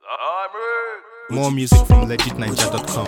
More music from legitninja.com.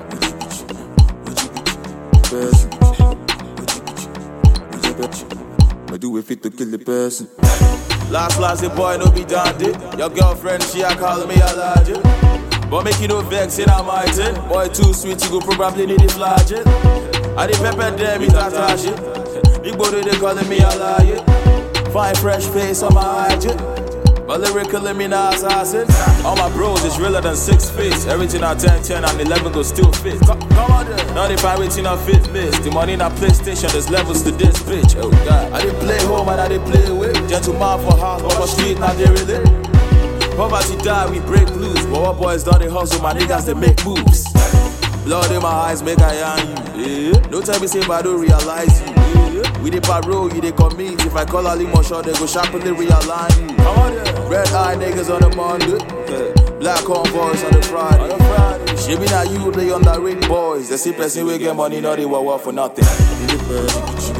I do it fit to kill the person. Last the boy no be done it. Your girlfriend she a call me a larger. But make you no vex in a my thing. Boy too sweet you go probably need it flagging. I the pepper them it attach it. Big body they calling me a liar. Fine fresh face on my eye. But lyrical me not assassin. All my bros is realer than 6 feet. Everything at 10, 10 and 11 go still fit. Come on there. Now they find everything I fit miss. The money in a PlayStation, there's levels to this bitch. Oh God. I didn't play home and I didn't play with. Gentleman for house, but for street now they really. Poverty die, we break loose. But what boys done they hustle, my niggas they make moves. Blood in my eyes make I yarn you. Yeah. No time me say but I don't realize you. Yeah. We dey parole, you dey commit. If I call Ali Moshaw, they go sharply realign you. Come on there. Red eye niggas on the Monday, black on boys on the Friday. She be now you play on the ring boys. They see person we get money, no they work for nothing. Work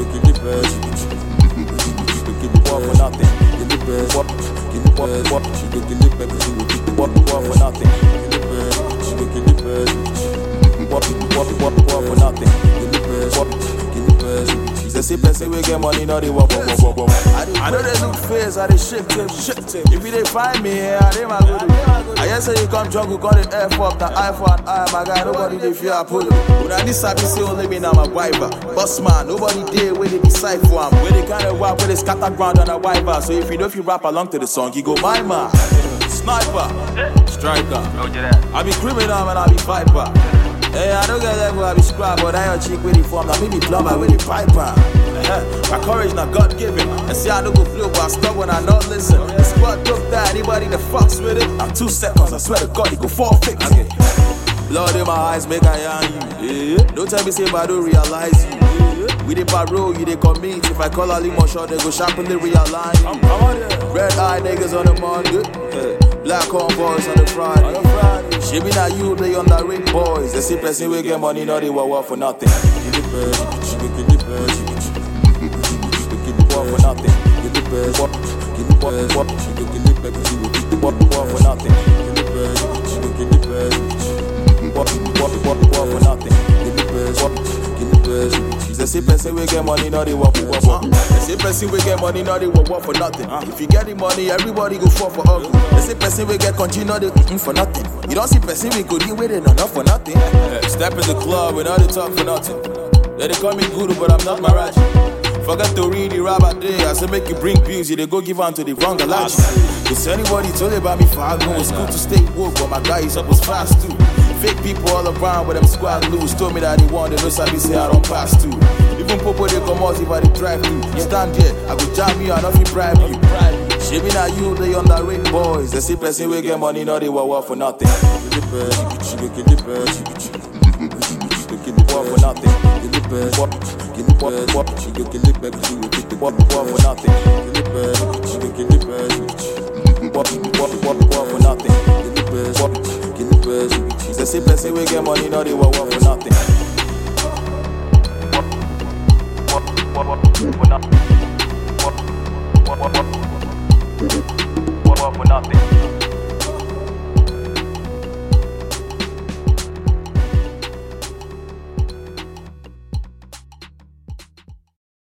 for nothing. Work for nothing. Work for nothing. They see person we get money, no they work. I know they look face, I they shake them. If you they find me here, I they my good. I just say you come drunk, you call it F up, the eye for an eye, my guy, nobody they fear I pull it. When I this happy say only me now my wiper. Boss man, nobody there where they decide for him. Where they kind of walk, where they scatter ground on a wiper. So if you know if you rap along to the song, you go my man. Sniper, striker. I be criminal and I be viper. Hey, I don't get level, I be scrap, but I your chick with the form, now me be plumber with the piper. My courage not God given. And see I don't go flow, but I stop when I not listen. The squad took that, anybody that fucks with it. I'm 2 seconds, I swear to God, he go 4 fix. Blood in my eyes, make I yarn you. Yeah. Don't tell me say, but I don't realize you. Yeah. We dey parole, you dey commit. If I call Ali Moshaw, they go sharply realign you. Red eye niggas on the Monday. Black on boys on the Friday. She be now you play on the ring boys. They see person we get money, no they work for nothing. Work for nothing. Work for nothing. Work for nothing. They see person we get money, no they work for nothing. They see person we get money, no they work for nothing. If you get the money, everybody go fall for ugly. They see person we get country, no they for nothing. You don't see person we go deal with it, not for nothing. Step in the club and all they talk for nothing. They call me guru, but I'm not Maraji. Forget to read the rabbi day. I say make you bring bills, you they go give on to the wrong galaxy. If anybody told about me for I go, it's good to stay woke, but my guy is up was fast too. Fake people all around with them squad loose. Told me that they want, they know sabi say I don't pass too. Even Popo they come out if I they drive through. You stand there, I go jam you and nothing bribe you. She be now you, they on the ring boys. They see person we get money, no they work for nothing. Work for nothing. Work for nothing. Work for nothing. They see person we get money, no they work for nothing. Work for nothing.